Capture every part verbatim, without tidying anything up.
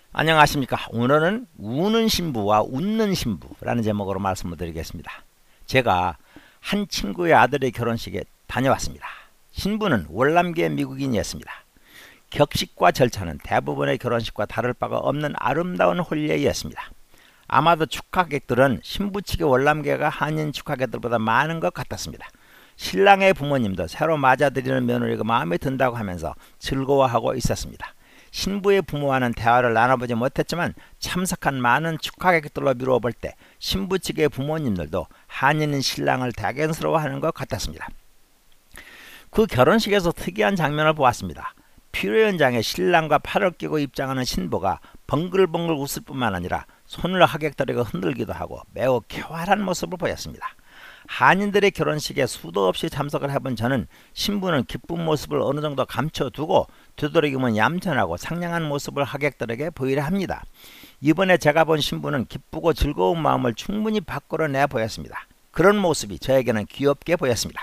안녕하십니까. 오늘은 우는 신부와 웃는 신부라는 제목으로 말씀을 드리겠습니다. 제가 한 친구의 아들의 결혼식에 다녀왔습니다. 신부는 월남계 미국인이었습니다. 격식과 절차는 대부분의 결혼식과 다를 바가 없는 아름다운 혼례였습니다. 아마도 축하객들은 신부 측의 월남계가 한인 축하객들보다 많은 것 같았습니다. 신랑의 부모님도 새로 맞아들이는 며느리가 마음에 든다고 하면서 즐거워하고 있었습니다. 신부의 부모와는 대화를 나눠보지 못했지만 참석한 많은 축하객들로 미루어 볼 때 신부 측의 부모님들도 한인인 신랑을 대견스러워하는 것 같았습니다. 그 결혼식에서 특이한 장면을 보았습니다. 피로 현장에 신랑과 팔을 끼고 입장하는 신부가 벙글벙글 웃을 뿐만 아니라 손을 하객들에게 흔들기도 하고 매우 쾌활한 모습을 보였습니다. 한인들의 결혼식에 수도 없이 참석을 해본 저는 신부는 기쁜 모습을 어느 정도 감춰두고 되도록이면 얌전하고 상냥한 모습을 하객들에게 보이려 합니다. 이번에 제가 본 신부는 기쁘고 즐거운 마음을 충분히 밖으로 내 보였습니다. 그런 모습이 저에게는 귀엽게 보였습니다.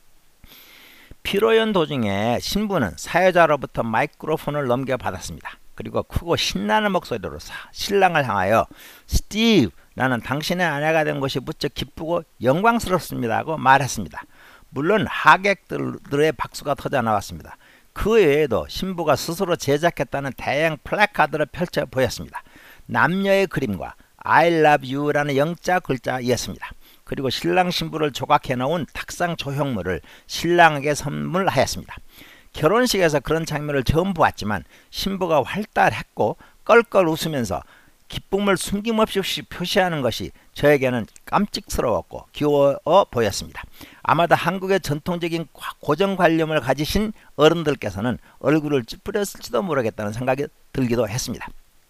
피로연 도중에 신부는 사회자로부터 마이크로폰을 넘겨받았습니다. 그리고 크고 신나는 목소리로 신랑을 향하여 스티브, 나는 당신의 아내가 된 것이 무척 기쁘고 영광스럽습니다 하고 말했습니다. 물론 하객들의 박수가 터져 나왔습니다. 그 외에도 신부가 스스로 제작했다는 대형 플래카드를 펼쳐 보였습니다. 남녀의 그림과 I love you라는 영자 글자였습니다. 그리고 신랑 신부를 조각해 놓은 탁상 조형물을 신랑에게 선물하였습니다. 결혼식에서 그런 장면을 처음 보았지만 신부가 활달했고 껄껄 웃으면서 기쁨을 숨김없이 표시하는 것이 저에게는 깜찍스러웠고 귀여워 보였습니다. 아마도 한국의 전통적인 고정관념을 가지신 어른들께서는 얼굴을 찌푸렸을지도 모르겠다는 생각이 들기도 했습니다.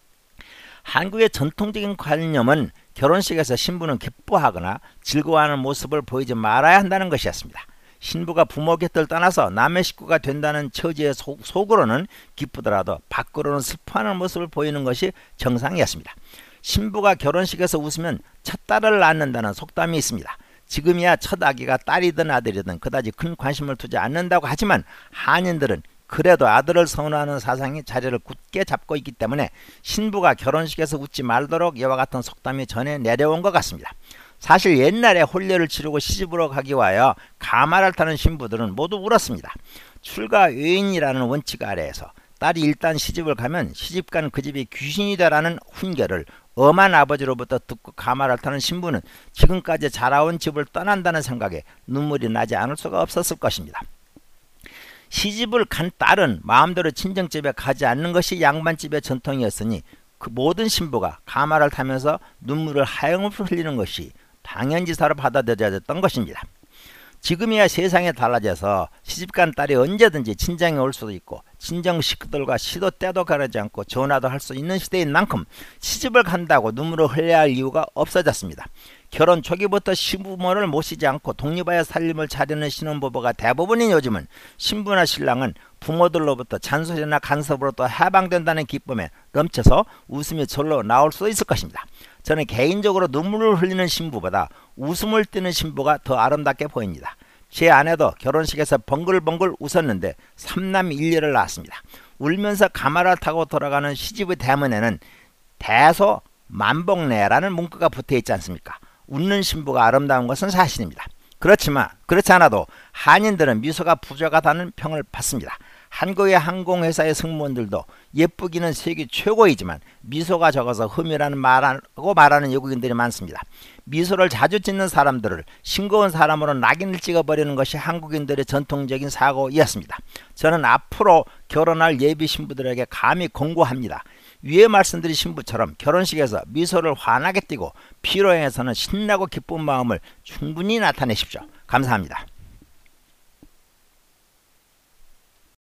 한국의 전통적인 관념은 결혼식에서 신부는 기뻐하거나 즐거워하는 모습을 보이지 말아야 한다는 것이었습니다. 신부가 부모 곁을 떠나서 남의 식구가 된다는 처지의 속, 속으로는 기쁘더라도 밖으로는 슬퍼하는 모습을 보이는 것이 정상이었습니다. 신부가 결혼식에서 웃으면 첫 딸을 낳는다는 속담이 있습니다. 지금이야 첫 아기가 딸이든 아들이든 그다지 큰 관심을 두지 않는다고 하지만 한인들은 그래도 아들을 선호하는 사상이 자리를 굳게 잡고 있기 때문에 신부가 결혼식에서 웃지 말도록 이와 같은 속담이 전해 내려온 것 같습니다. 사실 옛날에 혼례를 치르고 시집으로 가기 위하여 가마를 타는 신부들은 모두 울었습니다. 출가 외인이라는 원칙 아래에서 딸이 일단 시집을 가면 시집간 그 집이 귀신이 되라는 훈계를 엄한 아버지로부터 듣고 가마를 타는 신부는 지금까지 자라온 집을 떠난다는 생각에 눈물이 나지 않을 수가 없었을 것입니다. 시집을 간 딸은 마음대로 친정집에 가지 않는 것이 양반집의 전통이었으니 그 모든 신부가 가마를 타면서 눈물을 하염없이 흘리는 것이 당연지사로 받아들여졌던 것입니다. 지금이야 세상이 달라져서 시집간 딸이 언제든지 친정에 올 수도 있고 친정 식구들과 시도 때도 가리지 않고 전화도 할 수 있는 시대인 만큼 시집을 간다고 눈물을 흘려야 할 이유가 없어졌습니다. 결혼 초기부터 시부모를 모시지 않고 독립하여 살림을 차리는 신혼부부가 대부분인 요즘은 신부나 신랑은 부모들로부터 잔소리나 간섭으로부터 해방된다는 기쁨에 넘쳐서 웃음이 절로 나올 수 있을 것입니다. 저는 개인적으로 눈물을 흘리는 신부보다 웃음을 띠는 신부가 더 아름답게 보입니다. 제 아내도 결혼식에서 벙글벙글 웃었는데 삼남 일녀를 낳았습니다. 울면서 가마를 타고 돌아가는 시집의 대문에는 대소 만복내라는 문구가 붙어있지 않습니까? 웃는 신부가 아름다운 것은 사실입니다. 그렇지만 그렇지 않아도 한인들은 미소가 부족하다는 평을 받습니다. 한국의 항공회사의 승무원들도 예쁘기는 세계 최고이지만 미소가 적어서 흠이라는 말하고 말하는 외국인들이 많습니다. 미소를 자주 짓는 사람들을 싱거운 사람으로 낙인을 찍어버리는 것이 한국인들의 전통적인 사고였습니다. 저는 앞으로 결혼할 예비 신부들에게 감히 권고합니다. 위에 말씀드린 신부처럼 결혼식에서 미소를 환하게 띠고 피로행에서는 신나고 기쁜 마음을 충분히 나타내십시오. 감사합니다.